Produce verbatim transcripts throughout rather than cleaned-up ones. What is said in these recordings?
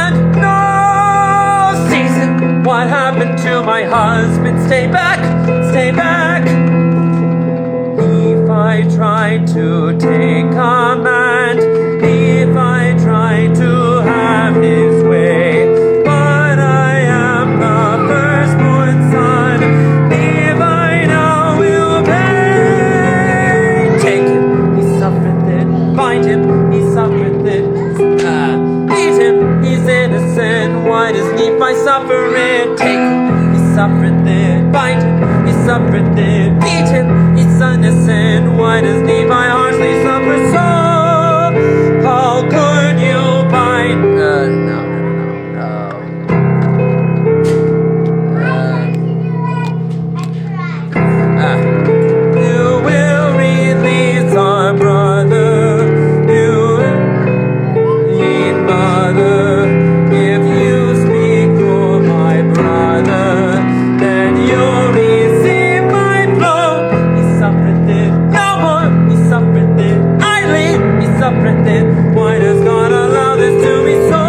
and no season. What happened to my husband? Stay back, stay back. If I try to take command, if I try to have his way, but I am the firstborn son, if I now will pay. Take him, he suffereth it, bind him, he suffereth it, uh, beat him, he's innocent, why does Nephi suffer it? Take him, he suffereth it, bind him, he suffereth it, beat him, he's innocent, why does Nephi harshly suffer so? How could you bind? Uh, no, no, no, no. Uh, uh, you will release our brother. You will lead mother. If you speak for my brother, then you'll receive my blow. He suffered it no more. He suffered it idly. He suffered it. Why does God allow this to be so?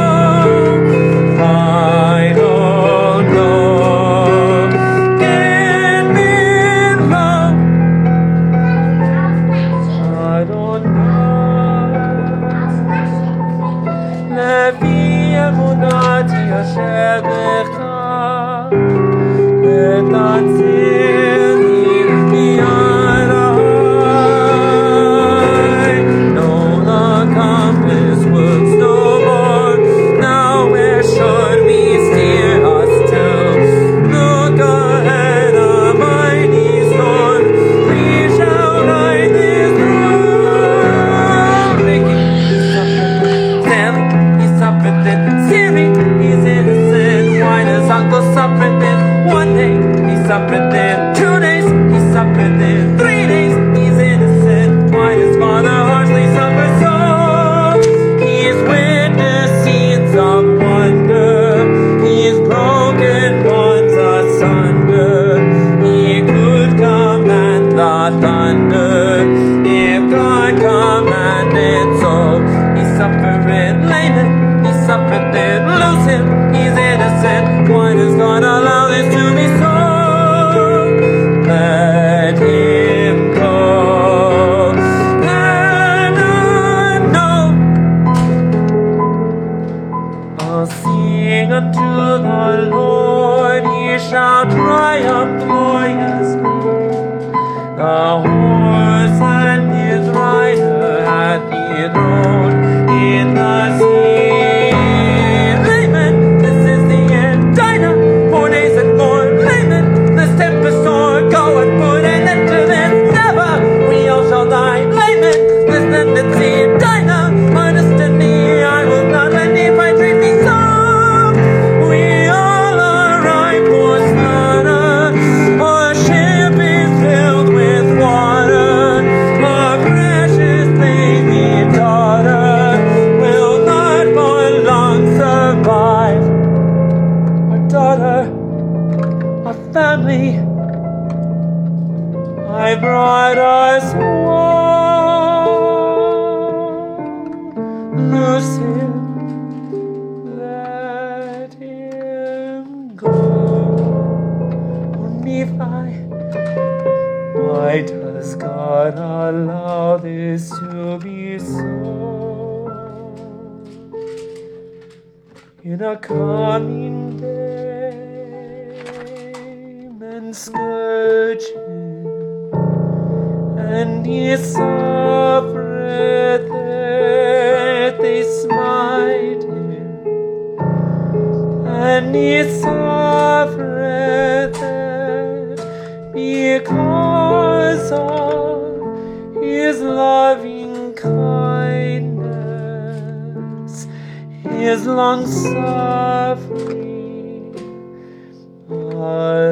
I don't know. Can it love? I don't know. לפי אמונתי יושב לך ותציל מיד ההי. No, the compass works no more. Now where should we steer us to? Look ahead, a mighty storm. We shall ride this road. Ricky, he suffered it. Sally, he suffered it. Siri, he's innocent. Why does Uncle suffer it? One day, he suffered it. Two days, he suffered it. Three days, he's innocent. Why does Father harshly suffer so? He's witnessed scenes of wonder. He's broken bonds asunder. He could command the thunder if God commanded so. He suffered it, Laban, he suffered it, lose him, he's innocent. Why does God allow this to be so? Let him go. And I know I'll sing unto the Lord, he shall triumph gloriously. The horse and his rider hath he thrown in the sea. Laban, this is the end. Dinah, four days and more. Laban, this tempest sword, go and put an end to this. Never, we all shall die. Laban, this tendency. Dinah, my destiny, I will not let Nephi treat me so. We all arrive for slaughter. Our ship is filled with water. Our precious baby daughter will not for long survive. Our daughter, our family, I brought us home. Loose him, let him go. Oh, Nephi, why does God allow this to be so? In a coming day, men scourge him, and he suffereth that they smite him, and he suffereth that because of his loving kindness, his long suffering.